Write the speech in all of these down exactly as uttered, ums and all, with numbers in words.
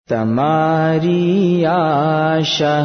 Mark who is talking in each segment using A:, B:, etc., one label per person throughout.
A: تمہاری آ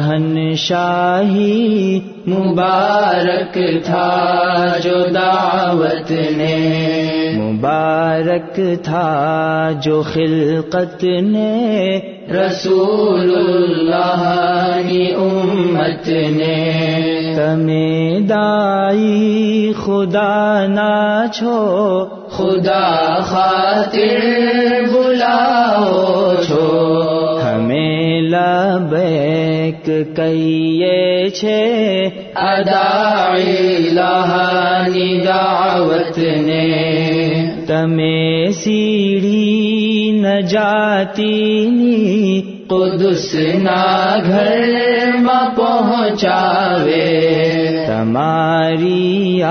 A: شہنشاہی مبارک تھا جو دعوت نے، مبارک تھا جو خلقت نے، رسول اللہ کی امت نے۔ تمہیں دائی خدا نہ چھو، خدا خاطر بلاؤ چھو، ہمیں لبیک کہیے چھے ادائی لہانی دعوت نے۔ تمہیں سیڑھی نہ جاتی نی قدس نہ گھر میں پہنچاوے، تمہاری آ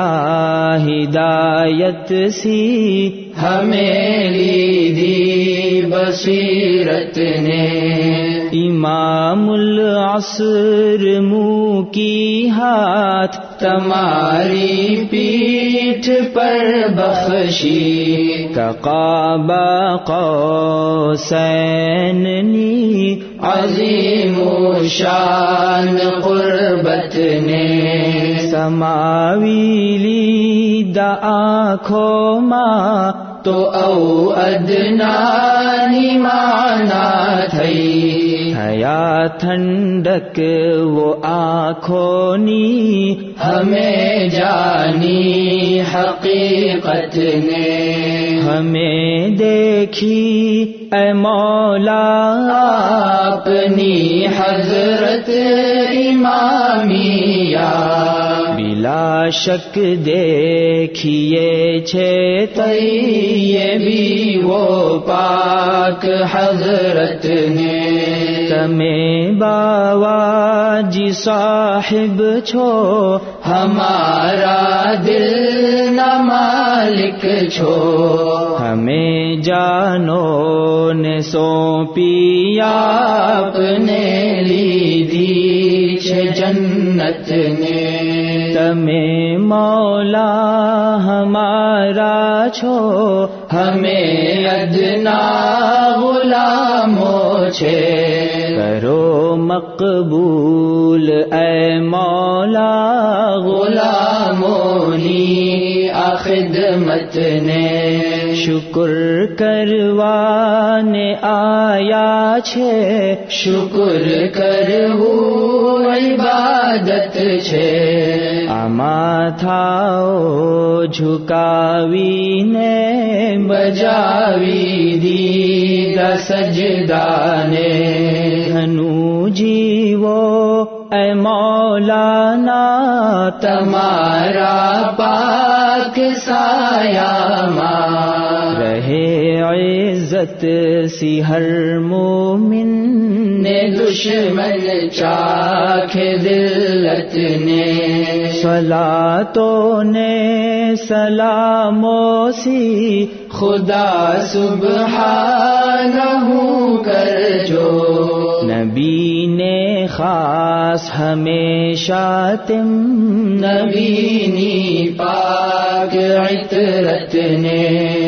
A: ہدایت سی ہمیں لیدی بصیرت نے۔ امام العصر منہ کی ہاتھ تمہاری پیٹھ پر بخشی، کعبہ قوسین نی عظیم شان قربت نے۔ سماوی لید آنکھوں ماں تو او ادنانی مانا تھئی، حیا ٹھنڈک وہ آنکھوں نی ہمیں جانی حقیقت نے۔ ہمیں دیکھی اے مولا اپنی حضرت امامیہ، بلا شک دیکھیے چھے یہ بھی وہ پاک حضرت نے۔ تمہیں باوا جی صاحب چھو، ہمارا دل نہ مالک چھو، ہمیں جانو نے سونپی اپنے لیدی چھے جنت نے۔ تمہیں مولا ہمارا چھو، ہمیں ادنا غلاموں چھے، کرو مقبول اے مولا غلامونی خدمت نے۔ شکر کروانے آیا چھے، شکر کرو عبادت چھے، اما تھاؤ جھکاوی نے بجاوی دی سجدانے۔ ہنو جیو اے مولانا تمہارا پاک سایہ ماں، رہے عزت سی ہر مومن نے دشمن چاک ذلت نے۔ صلاتوں نے سلاموں سی خدا سبحانہ کر جو، نبی نے خاص ہمیشہ تم نبی نی پاک عطرت نے۔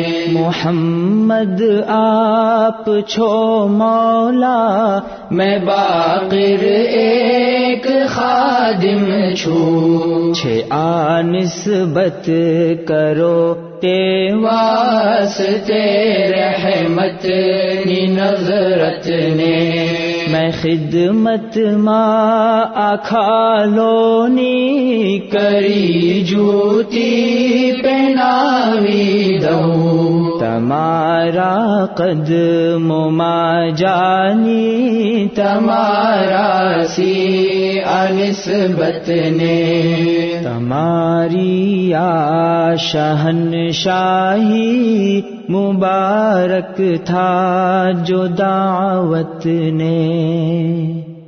A: محمد آپ چھو مولا میں باقر ایک خادم چھوں، چھے آ نسبت کرو تے واسطے رحمت نی نظرت نے۔ میں خدمت ماں آکھالونی کری جوتی پہناوی دوں، تمہارا قدم ماں جانی تمہارا سی نسبت نے۔ تمہاری آ شہنشاہی مبارک تھا جو دعوت نے۔